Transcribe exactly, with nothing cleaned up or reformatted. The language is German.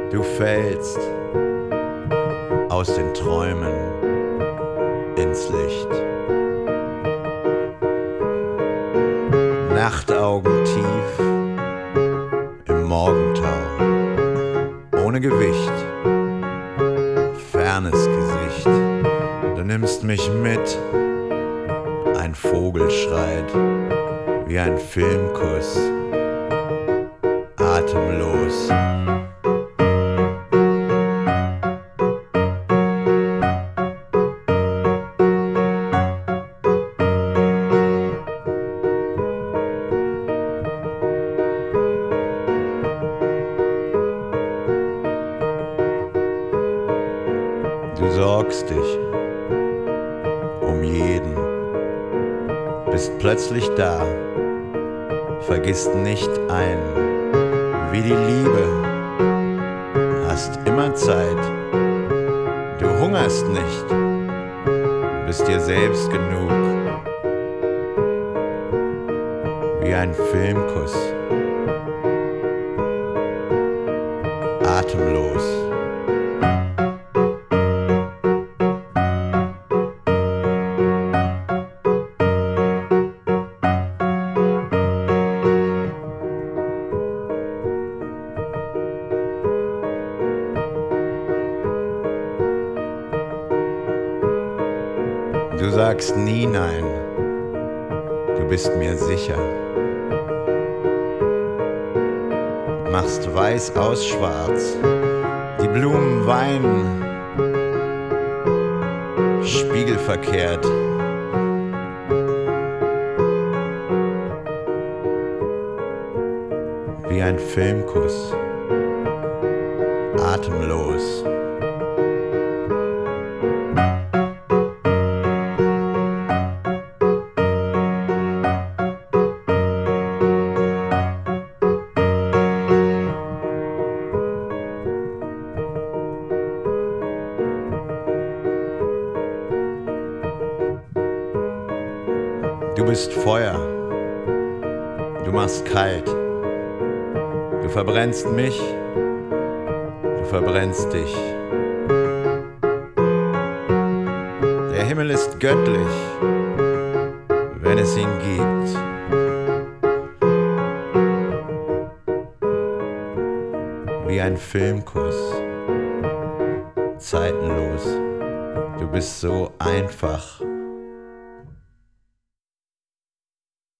Du fällst aus den Träumen ins Licht. Nachtaugen tief im Morgentau, ohne Gewicht, fernes Gesicht. Du nimmst mich mit, ein Vogel schreit, wie ein Filmkuss, atemlos. Du sorgst dich um jeden, bist plötzlich da, vergisst nicht einen, wie die Liebe, hast immer Zeit, du hungerst nicht, bist dir selbst genug, wie ein Filmkuss, atemlos. Du sagst nie nein, du bist mir sicher. Machst weiß aus schwarz, die Blumen weinen, spiegelverkehrt. Wie ein Filmkuss, atemlos. Du bist Feuer, du machst kalt, du verbrennst mich, du verbrennst dich. Der Himmel ist göttlich, wenn es ihn gibt. Wie ein Filmkuss, zeitenlos, du bist so einfach.